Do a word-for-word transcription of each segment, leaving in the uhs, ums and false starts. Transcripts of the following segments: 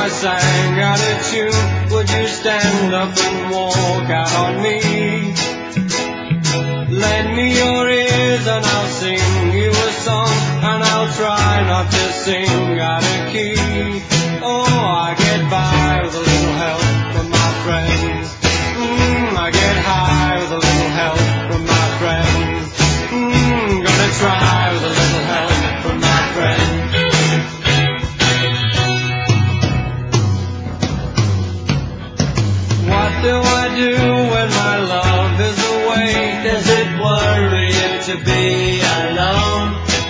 I sang out of tune, would you stand up and walk out on me? Lend me your ears and I'll sing you a song, and I'll try not to sing out of key. Oh, I get by with a little help from my friends. Mm, I get high with a little help from my friends. Mm, gonna try with a little help from my friends. What do I do when my love is away? Does it worry you to be alone?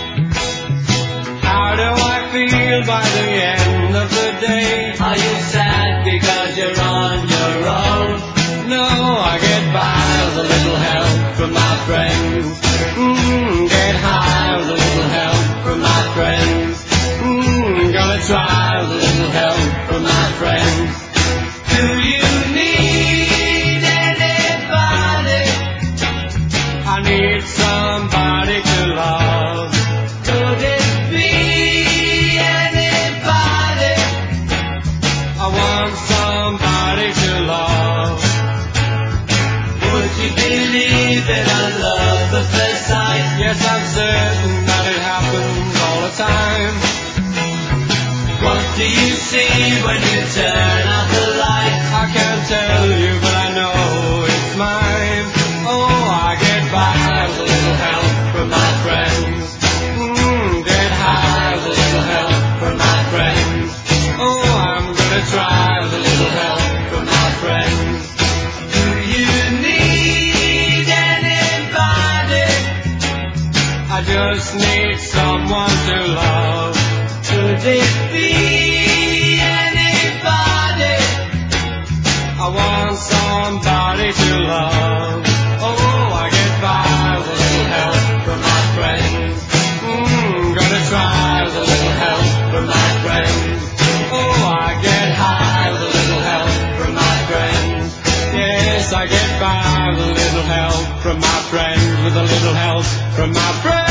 How do I feel by the end of the day? Are you sad because you're on your own? No, I get by with a little help from my friends. Mm, get high with a little help from my friends. Mm, gonna try with a little help from my friends. Do you need anybody? I need somebody to love. Could it be anybody? I want somebody to love. Would you believe in a love at first sight? Yes, I'm certain that it happens all the time. What do you see when you turn out the light? I can't tell you, but I know it's mine. Oh, I get by with a little help from my friends. Mm, get high with a little help from my friends. Oh, I'm gonna try with a little help from my friends. Do you need anybody? I just need someone to love. Could it be anybody? I want somebody to love. Oh, I get by with a little help from my friends. Mm, gonna try with a little help from my friends. Oh, I get high with a little help from my friends. Yes, I get by with a little help from my friends, with a little help from my friends.